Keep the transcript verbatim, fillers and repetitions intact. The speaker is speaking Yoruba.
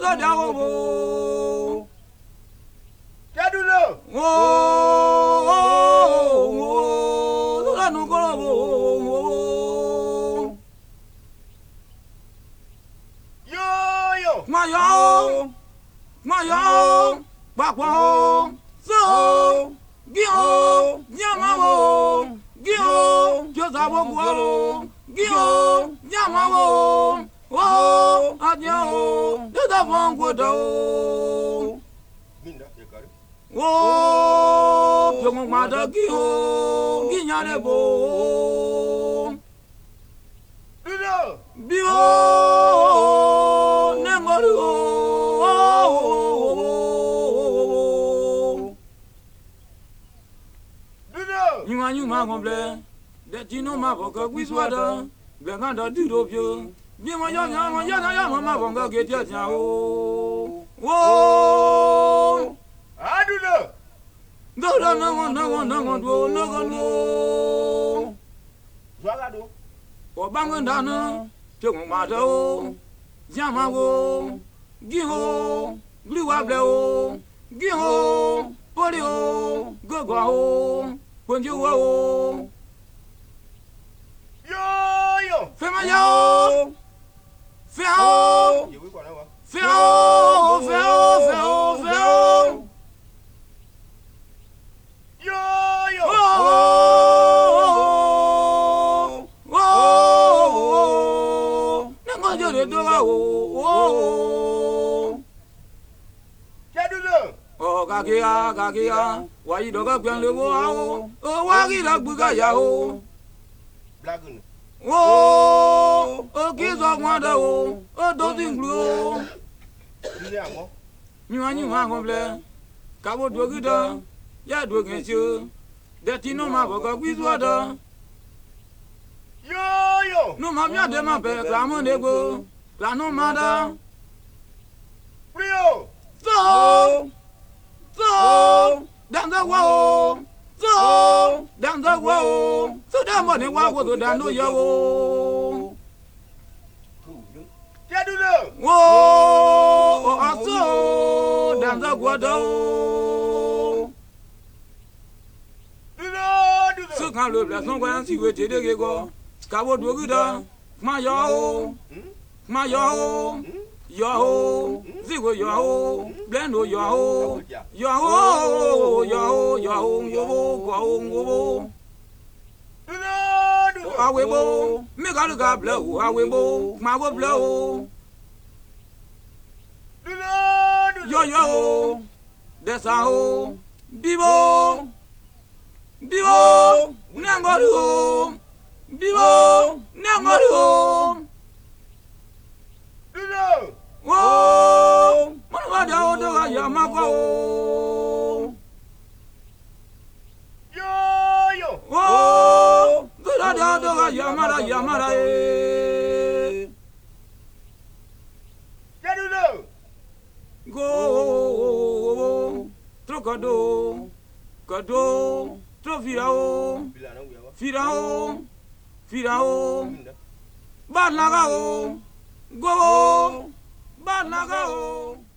go down. Jadulo. Oh, oh, oh, no go. Yo yo. My yo, my yo, Bakwa, so, Gio, Yamawo, Gio, Josabo, Gio, Yamawo, oh, Adio, the Davon Guado. Oh, Young Mother Gio, Guignanebo, Bio, Nemoru. You are you, my complaint. That you know my vocal with water. Black under do of you. You are young, young, young, young, my vonga get your now. Whoa! I do know. No, no, no, no, no, no, no, no, no. Zalado. For Bangandana, Chomato, Yamago, Giho, Blue Ablo, Giho, Polio, Gogo. When you go, Yo yo. Femayo, Feo, Feo, Feo, Feo, Feo, Yo yo. Oh, oh, Nango Jode Doga, oh, Jadulo. oh, Gagia, Gagia, why you don't go and oh, oh, why you don't buga yao. Blagun. Oh, oh, kids of wonder, oh, don't include. Ile amo. You and you hang on there. Cabo do good, ya do against you. That you know my book with water. Yo yo. No, mamma, de my bed, Ramon Ego, Plano Mada. Frio. So, so, down the wall. So, down the wall. So, that money, what was the down the yo? Jadulo. Whoa, oh, so, down the guado. Dulo dulo. So, can't look like some guys who did it go. Cabo do good, my yo, my yo. Yo, zigo yo, blendo yo, yo, yo, yo, yo, go, go, Dulo dulo. awebo, me got to blow, awebo, my will blow, Dulo dulo. yo, yo, that's how, bibo, bibo, nangoru, bibo, nangoru. Dulo. Whoa! What about the Yamago? Yo yo. Whoa! Good about the Yamara Yamara. Jadulo. Go! Trocado, Cado, Trofirao, Bilano uyawa. Firao, Firao, Banagao, Go! Banagao.